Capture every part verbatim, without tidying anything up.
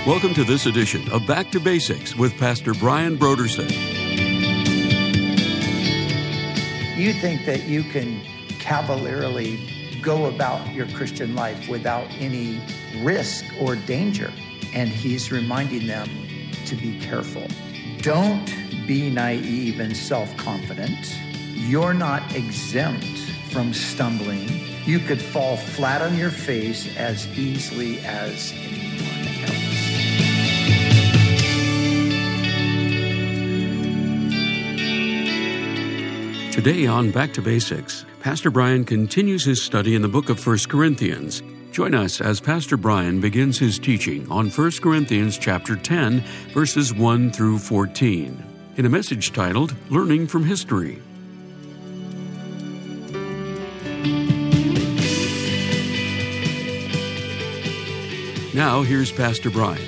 Welcome to this edition of Back to Basics with Pastor Brian Broderson. You think that you can cavalierly go about your Christian life without any risk or danger. And he's reminding them to be careful. Don't be naive and self-confident. You're not exempt from stumbling. You could fall flat on your face as easily as anyone else. Today on Back to Basics, Pastor Brian continues his study in the book of First Corinthians. Join us as Pastor Brian begins his teaching on First Corinthians chapter ten, verses one through fourteen, in a message titled, Learning from History. Now, here's Pastor Brian.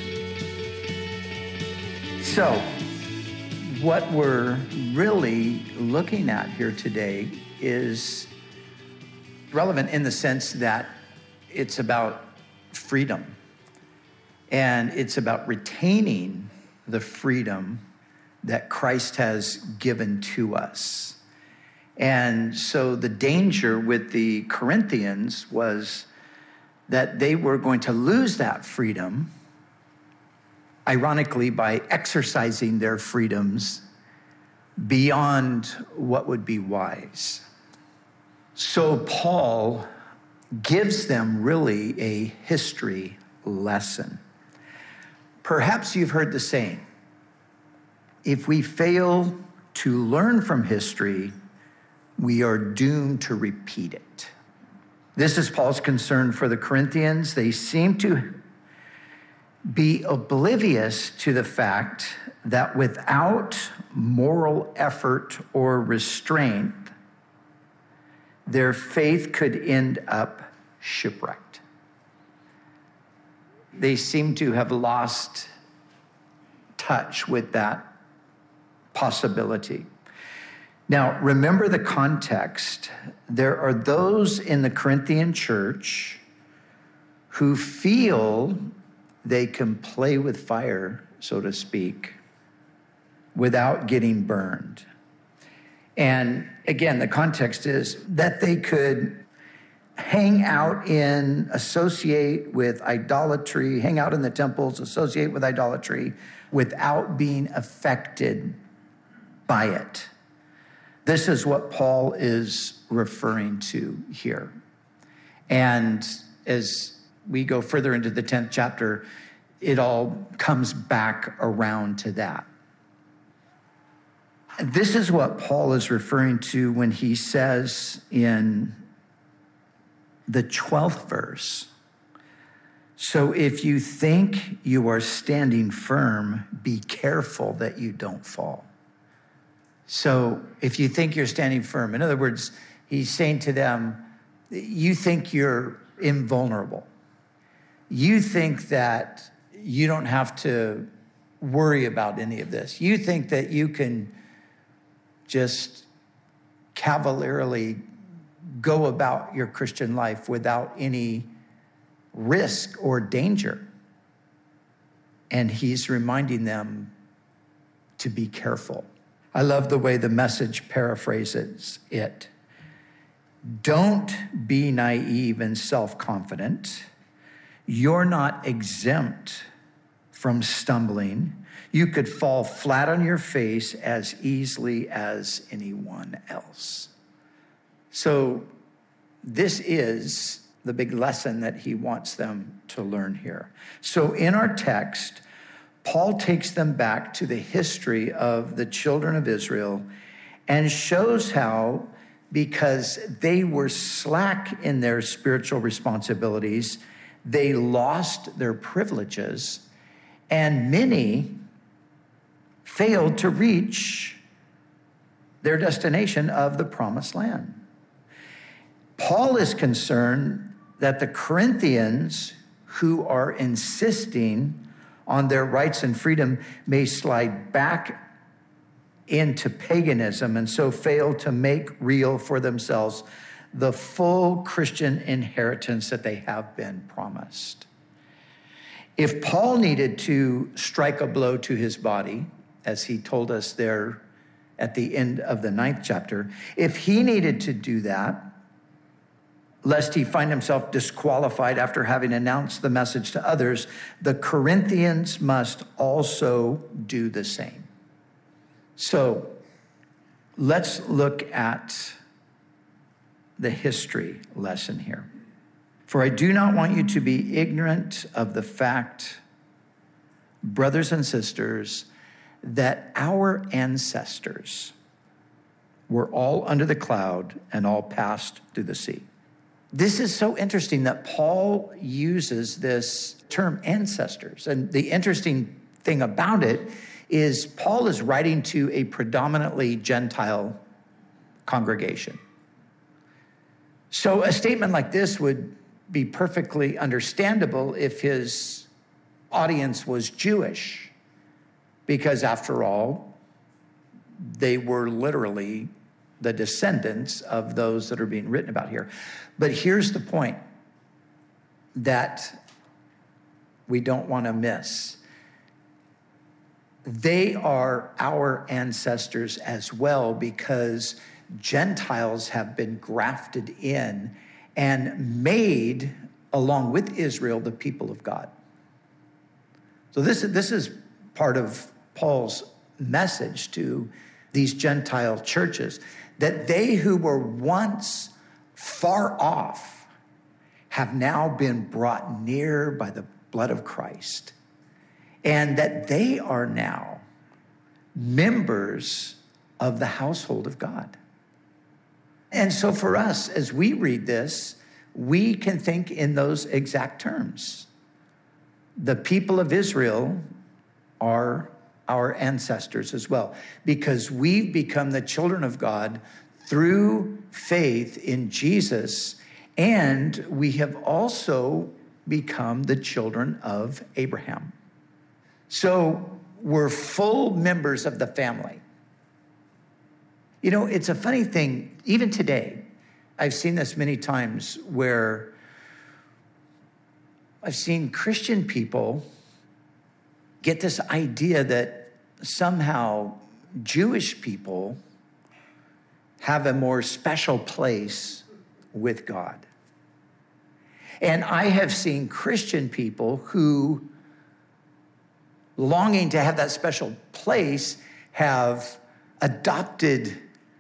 So, what we're really looking at here today is relevant in the sense that it's about freedom. And it's about retaining the freedom that Christ has given to us. And so the danger with the Corinthians was that they were going to lose that freedom, ironically, by exercising their freedoms beyond what would be wise. So Paul gives them really a history lesson. Perhaps you've heard the saying, if we fail to learn from history, we are doomed to repeat it. This is Paul's concern for the Corinthians. They seem to be oblivious to the fact that without moral effort or restraint, their faith could end up shipwrecked. They seem to have lost touch with that possibility. Now, remember the context. There are those in the Corinthian church who feel they can play with fire, so to speak, without getting burned. And again, the context is that they could hang out in, associate with idolatry, hang out in the temples, associate with idolatry without being affected by it. This is what Paul is referring to here. And as we go further into the tenth chapter, it all comes back around to that. This is what Paul is referring to when he says in the twelfth verse, so if you think you are standing firm, be careful that you don't fall. So if you think you're standing firm, in other words, he's saying to them, you think you're invulnerable. You think that you don't have to worry about any of this. You think that you can just cavalierly go about your Christian life without any risk or danger. And he's reminding them to be careful. I love the way the Message paraphrases it. Don't be naive and self-confident. You're not exempt from stumbling. You could fall flat on your face as easily as anyone else. So this is the big lesson that he wants them to learn here. So in our text, Paul takes them back to the history of the children of Israel and shows how, because they were slack in their spiritual responsibilities, they lost their privileges, and many failed to reach their destination of the promised land. Paul is concerned that the Corinthians who are insisting on their rights and freedom may slide back into paganism and so fail to make real for themselves the full Christian inheritance that they have been promised. If Paul needed to strike a blow to his body, as he told us there at the end of the ninth chapter, if he needed to do that, lest he find himself disqualified after having announced the message to others, the Corinthians must also do the same. So let's look at the history lesson here. For I do not want you to be ignorant of the fact, brothers and sisters, that our ancestors were all under the cloud and all passed through the sea. This is so interesting that Paul uses this term ancestors. And the interesting thing about it is Paul is writing to a predominantly Gentile congregation. So a statement like this would be perfectly understandable if his audience was Jewish, because after all, they were literally the descendants of those that are being written about here. But here's the point that we don't want to miss. They are our ancestors as well, because Gentiles have been grafted in and made, along with Israel, the people of God. So this, this is part of Paul's message to these Gentile churches, that they who were once far off have now been brought near by the blood of Christ, and that they are now members of the household of God. And so for us, as we read this, we can think in those exact terms. The people of Israel are our ancestors as well, because we've become the children of God through faith in Jesus, and we have also become the children of Abraham. So we're full members of the family. You know, it's a funny thing, even today, I've seen this many times where I've seen Christian people get this idea that somehow Jewish people have a more special place with God. And I have seen Christian people who, longing to have that special place, have adopted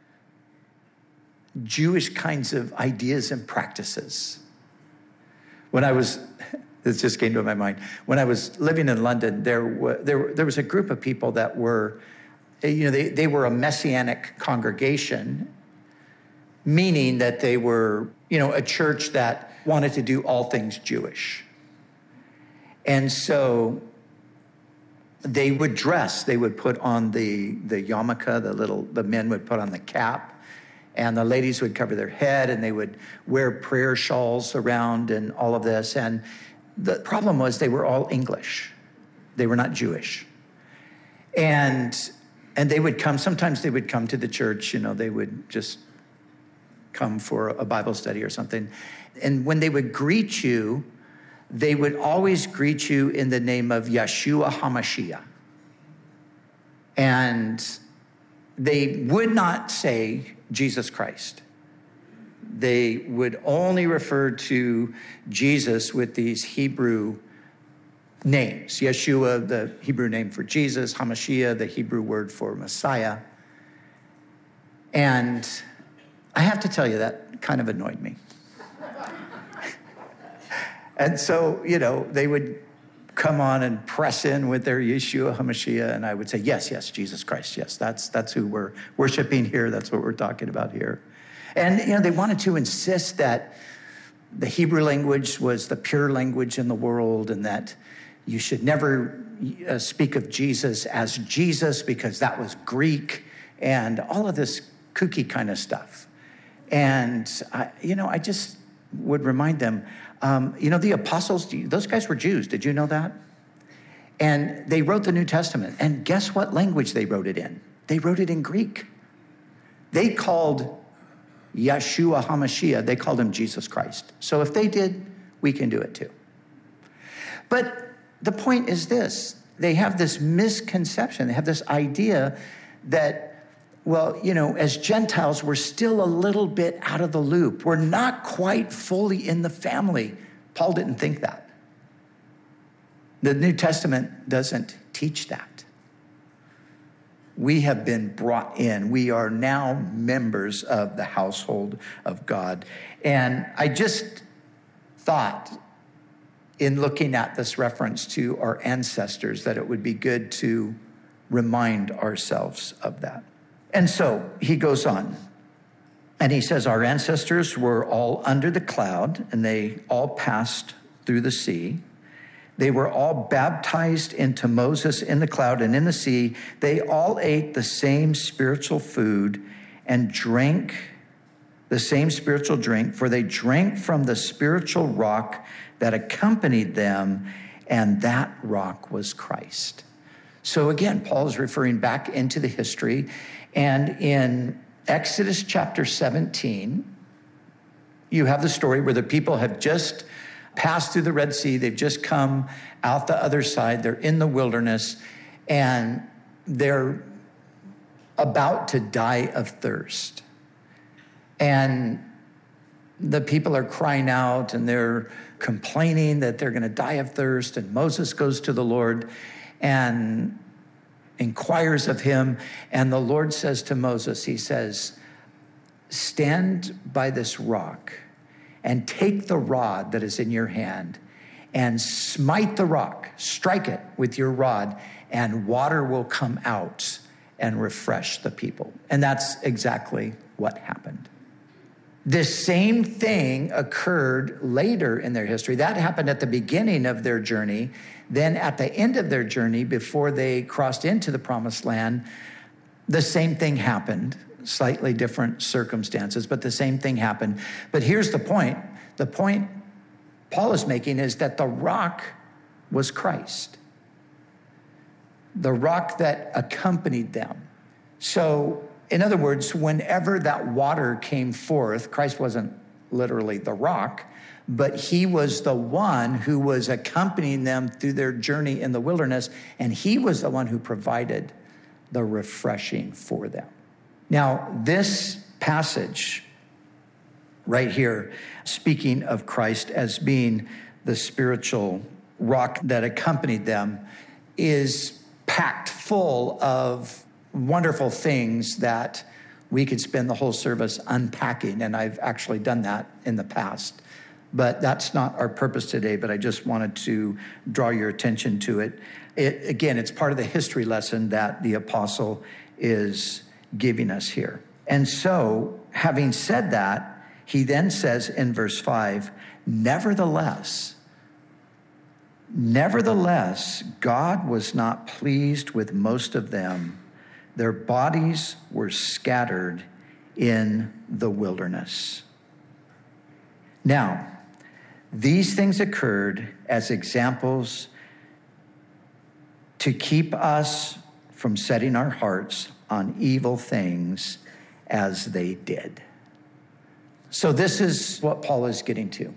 Jewish kinds of ideas and practices. When I was, this just came to my mind, when I was living in London, there, w- there, there was a group of people that were, you know, they, they were a messianic congregation, meaning that they were, you know, a church that wanted to do all things Jewish. And so they would dress, they would put on the, the yarmulke, the little, the men would put on the cap, and the ladies would cover their head, and they would wear prayer shawls around and all of this. And the problem was they were all English. They were not Jewish. And and they would come, sometimes they would come to the church, you know, they would just come for a Bible study or something. And when they would greet you, they would always greet you in the name of Yeshua HaMashiach. And they would not say Jesus Christ. They would only refer to Jesus with these Hebrew names. Yeshua, the Hebrew name for Jesus, HaMashiach, the Hebrew word for Messiah. And I have to tell you, that kind of annoyed me. And so, you know, they would come on and press in with their Yeshua HaMashiach, and I would say, yes, yes, Jesus Christ, yes, that's that's who we're worshiping here, that's what we're talking about here. And, you know, they wanted to insist that the Hebrew language was the pure language in the world, and that you should never uh, speak of Jesus as Jesus because that was Greek, and all of this kooky kind of stuff. And, I, you know, I just would remind them, um, you know, the apostles, those guys were Jews. Did you know that? And they wrote the New Testament. And guess what language they wrote it in? They wrote it in Greek. They called Yeshua HaMashiach, they called him Jesus Christ. So if they did, we can do it too. But the point is this. They have this misconception. They have this idea that, well, you know, as Gentiles, we're still a little bit out of the loop. We're not quite fully in the family. Paul didn't think that. The New Testament doesn't teach that. We have been brought in. We are now members of the household of God. And I just thought, in looking at this reference to our ancestors, that it would be good to remind ourselves of that. And so he goes on, and he says, our ancestors were all under the cloud, and they all passed through the sea. They were all baptized into Moses in the cloud and in the sea. They all ate the same spiritual food and drank the same spiritual drink, for they drank from the spiritual rock that accompanied them, and that rock was Christ. So again, Paul is referring back into the history, and in Exodus chapter seventeen, you have the story where the people have just passed through the Red Sea. They've just come out the other side. They're in the wilderness, and they're about to die of thirst. And the people are crying out, and they're complaining that they're going to die of thirst. And Moses goes to the Lord and inquires of him. And the Lord says to Moses, he says, stand by this rock and take the rod that is in your hand and smite the rock, strike it with your rod, and water will come out and refresh the people. And that's exactly what happened. This same thing occurred later in their history. That happened at the beginning of their journey. Then at the end of their journey, before they crossed into the promised land, the same thing happened. Slightly different circumstances, but the same thing happened. But here's the point. The point Paul is making is that the rock was Christ. The rock that accompanied them. So, in other words, whenever that water came forth, Christ wasn't literally the rock, but he was the one who was accompanying them through their journey in the wilderness, and he was the one who provided the refreshing for them. Now, this passage right here, speaking of Christ as being the spiritual rock that accompanied them, is packed full of wonderful things that we could spend the whole service unpacking, and I've actually done that in the past. But that's not our purpose today, but I just wanted to draw your attention to it. It again, it's part of the history lesson that the apostle is giving us here. And so, having said that, he then says in verse five, nevertheless, nevertheless, God was not pleased with most of them. Their bodies were scattered in the wilderness. Now, these things occurred as examples to keep us from setting our hearts on evil things as they did. So this is what Paul is getting to.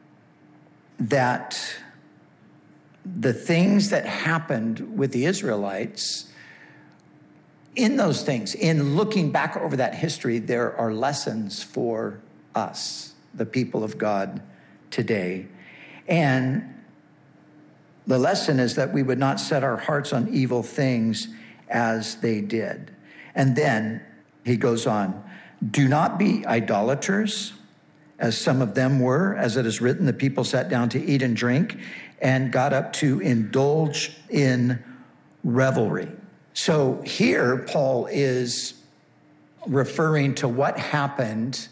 That the things that happened with the Israelites, in those things, in looking back over that history, there are lessons for us, the people of God today. And the lesson is that we would not set our hearts on evil things as they did. And then he goes on, do not be idolaters, as some of them were. As it is written, the people sat down to eat and drink and got up to indulge in revelry. So here, Paul is referring to what happened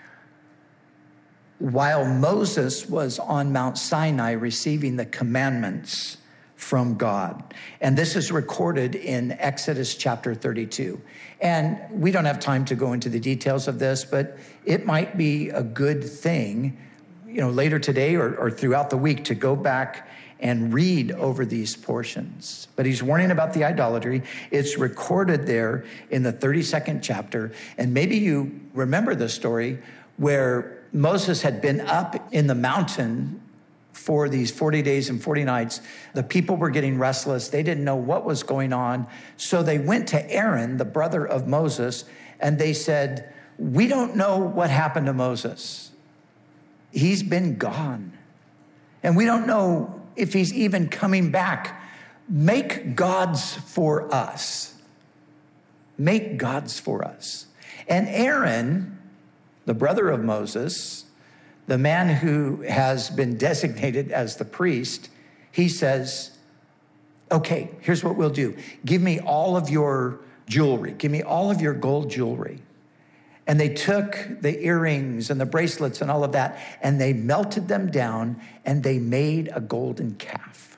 while Moses was on Mount Sinai receiving the commandments from God. And this is recorded in Exodus chapter thirty-two. And we don't have time to go into the details of this, but it might be a good thing, you know, later today or, or throughout the week to go back and read over these portions. But he's warning about the idolatry. It's recorded there in the thirty-second chapter. And maybe you remember the story where Moses had been up in the mountain for these forty days and forty nights. The people were getting restless. They didn't know what was going on. So they went to Aaron, the brother of Moses, and they said, we don't know what happened to Moses. He's been gone. And we don't know if he's even coming back. Make gods for us. Make gods for us. And Aaron, the brother of Moses, the man who has been designated as the priest, he says, okay, here's what we'll do. Give me all of your jewelry. Give me all of your gold jewelry. And they took the earrings and the bracelets and all of that, and they melted them down, and they made a golden calf.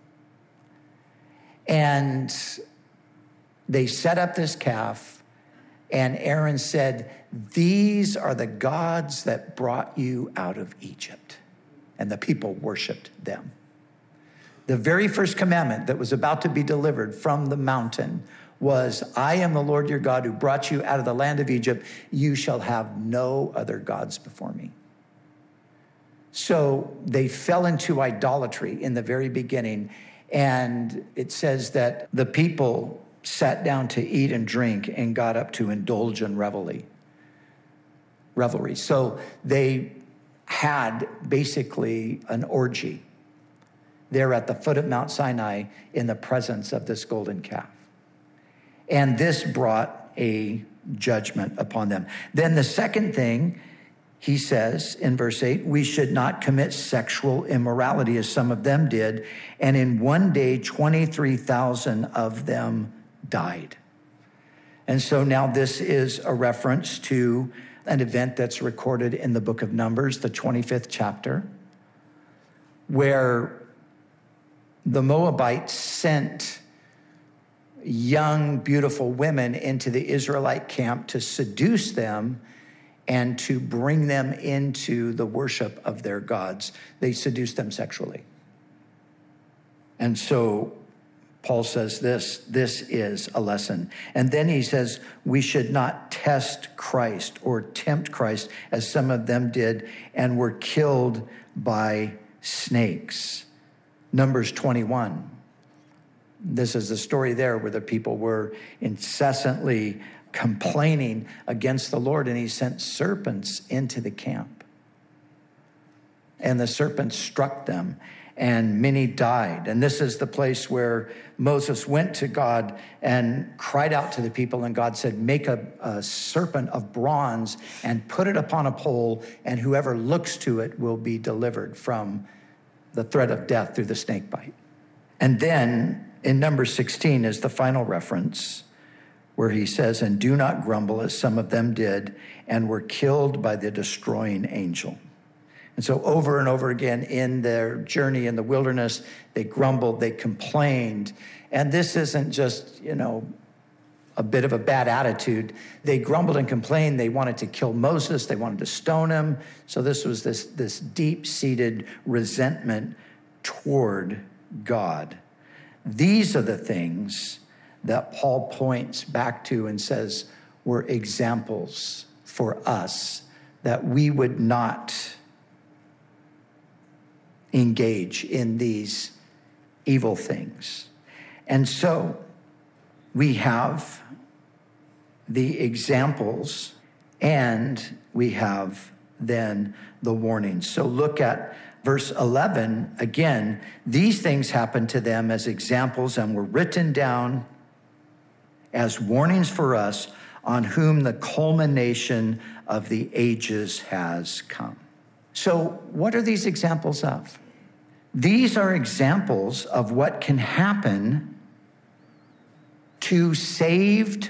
And they set up this calf, and Aaron said, these are the gods that brought you out of Egypt. And the people worshiped them. The very first commandment that was about to be delivered from the mountain was, I am the Lord your God who brought you out of the land of Egypt. You shall have no other gods before me. So they fell into idolatry in the very beginning. And it says that the people sat down to eat and drink and got up to indulge in revelry. Revelry. So they had basically an orgy there at the foot of Mount Sinai in the presence of this golden calf. And this brought a judgment upon them. Then the second thing, he says in verse eight, we should not commit sexual immorality as some of them did. And in one day, twenty-three thousand of them died. And so now this is a reference to an event that's recorded in the book of Numbers, the twenty-fifth chapter, where the Moabites sent young, beautiful women into the Israelite camp to seduce them and to bring them into the worship of their gods. They seduced them sexually. And so Paul says this, this is a lesson. And then he says, we should not test Christ or tempt Christ as some of them did and were killed by snakes. Numbers twenty-one. This is the story there where the people were incessantly complaining against the Lord, and he sent serpents into the camp. And the serpents struck them, and many died. And this is the place where Moses went to God and cried out to the people, and God said, make a, a serpent of bronze and put it upon a pole, and whoever looks to it will be delivered from the threat of death through the snake bite. And then in number sixteen is the final reference where he says, and do not grumble as some of them did and were killed by the destroying angel. And so over and over again in their journey in the wilderness, they grumbled, they complained. And this isn't just, you know, a bit of a bad attitude. They grumbled and complained. They wanted to kill Moses. They wanted to stone him. So this was this, this deep-seated resentment toward God. These are the things that Paul points back to and says were examples for us that we would not engage in these evil things. And so we have the examples and we have then the warnings. So look at verse eleven, again, these things happened to them as examples and were written down as warnings for us, on whom the culmination of the ages has come. So what are these examples of? These are examples of what can happen to saved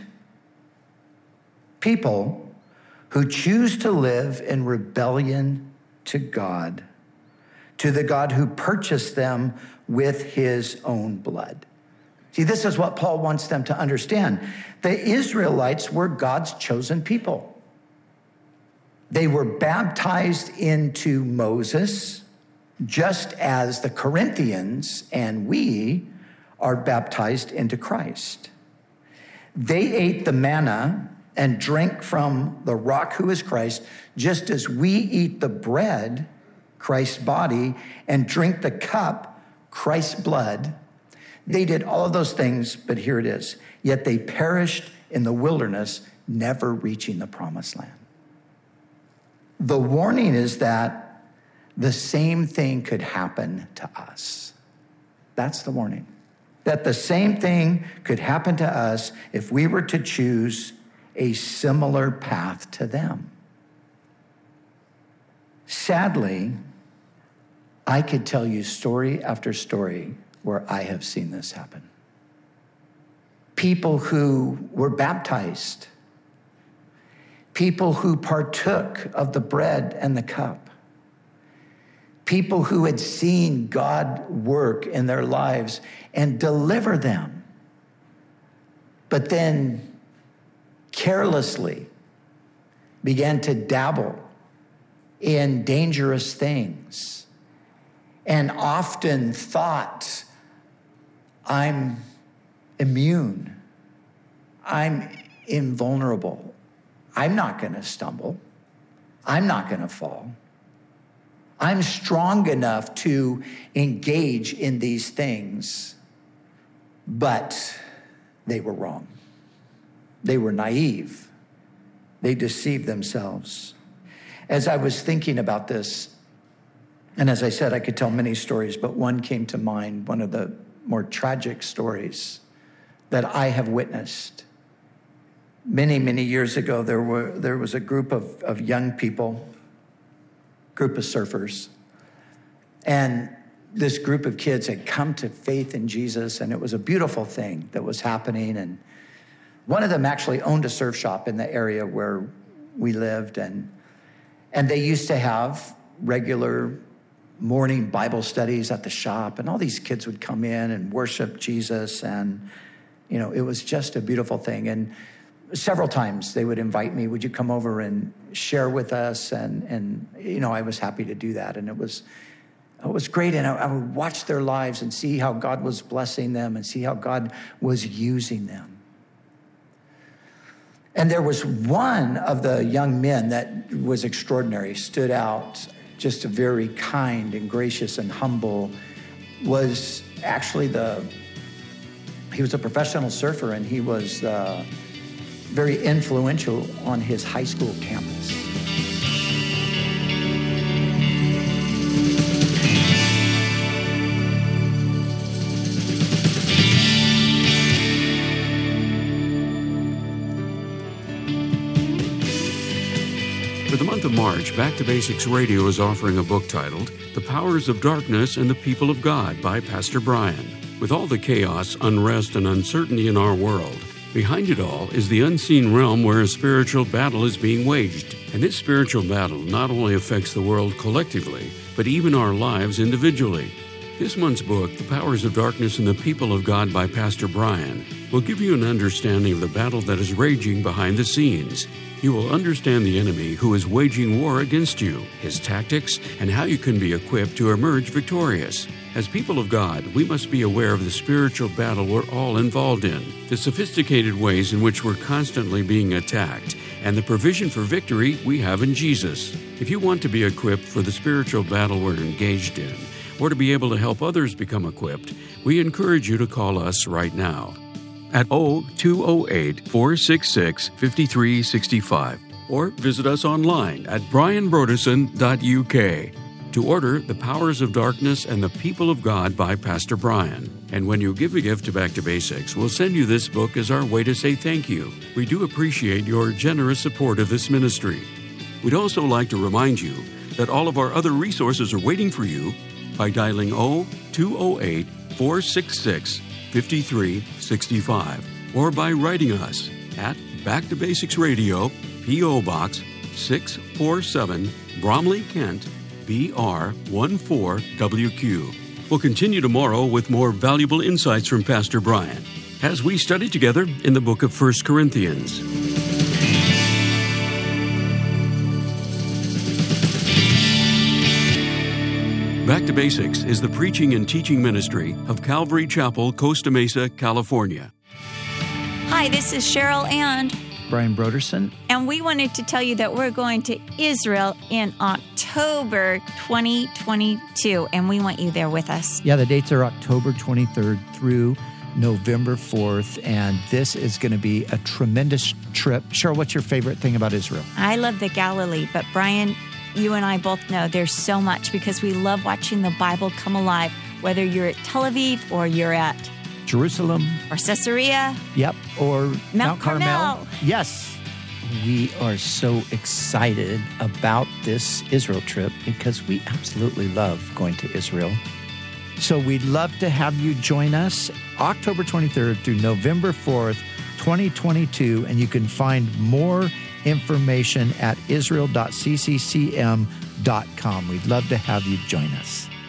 people who choose to live in rebellion to God, to the God who purchased them with his own blood. See, this is what Paul wants them to understand. The Israelites were God's chosen people. They were baptized into Moses, just as the Corinthians and we are baptized into Christ. They ate the manna and drank from the rock who is Christ, just as we eat the bread Christ's body, and drink the cup, Christ's blood. They did all of those things, but here it is. Yet they perished in the wilderness, never reaching the promised land. The warning is that the same thing could happen to us. That's the warning. That the same thing could happen to us if we were to choose a similar path to them. Sadly, I could tell you story after story where I have seen this happen. People who were baptized, people who partook of the bread and the cup, people who had seen God work in their lives and deliver them, but then carelessly began to dabble in dangerous things and often thought, I'm immune, I'm invulnerable, I'm not going to stumble, I'm not going to fall. I'm strong enough to engage in these things, but they were wrong. They were naive. They deceived themselves. As I was thinking about this, and as I said, I could tell many stories, but one came to mind, one of the more tragic stories that I have witnessed. Many, many years ago, there were there was a group of, of young people, group of surfers. And this group of kids had come to faith in Jesus, and it was a beautiful thing that was happening. And one of them actually owned a surf shop in the area where we lived. And, and they used to have regular morning Bible studies at the shop. And all these kids would come in and worship Jesus. And, you know, it was just a beautiful thing. And several times they would invite me, would you come over and share with us? And, and you know, I was happy to do that. And it was it was great. And I, I would watch their lives and see how God was blessing them and see how God was using them. And there was one of the young men that was extraordinary, stood out, just a very kind and gracious and humble, was actually the, he was a professional surfer, and he was uh, very influential on his high school campus. For the month of March, Back to Basics Radio is offering a book titled The Powers of Darkness and the People of God by Pastor Brian. With all the chaos, unrest, and uncertainty in our world, behind it all is the unseen realm where a spiritual battle is being waged. And this spiritual battle not only affects the world collectively, but even our lives individually. This month's book, The Powers of Darkness and the People of God by Pastor Brian, will give you an understanding of the battle that is raging behind the scenes. You will understand the enemy who is waging war against you, his tactics, and how you can be equipped to emerge victorious. As people of God, we must be aware of the spiritual battle we're all involved in, the sophisticated ways in which we're constantly being attacked, and the provision for victory we have in Jesus. If you want to be equipped for the spiritual battle we're engaged in, or to be able to help others become equipped, we encourage you to call us right now at two oh eight, four six six, five three six five or visit us online at brian brodersen dot u k to order The Powers of Darkness and the People of God by Pastor Brian. And when you give a gift to Back to Basics, we'll send you this book as our way to say thank you. We do appreciate your generous support of this ministry. We'd also like to remind you that all of our other resources are waiting for you by dialing two oh eight, four six six, five three six five or by writing us at Back to Basics Radio, P O Box six forty-seven, Bromley, Kent, B R one four W Q. We'll continue tomorrow with more valuable insights from Pastor Brian as we study together in the book of First Corinthians. Back to Basics is the preaching and teaching ministry of Calvary Chapel, Costa Mesa, California. Hi, this is Cheryl and Brian Broderson. And we wanted to tell you that we're going to Israel in October twenty twenty-two, and we want you there with us. Yeah, the dates are October twenty-third through November fourth, and this is going to be a tremendous trip. Cheryl, what's your favorite thing about Israel? I love the Galilee, but Brian, you and I both know there's so much because we love watching the Bible come alive, whether you're at Tel Aviv or you're at Jerusalem. Or Caesarea. Yep, or Mount, Mount Carmel. Carmel. Yes. We are so excited about this Israel trip because we absolutely love going to Israel. So we'd love to have you join us October twenty-third through November fourth, twenty twenty-two, and you can find more information at israel dot c c c m dot com. We'd love to have you join us.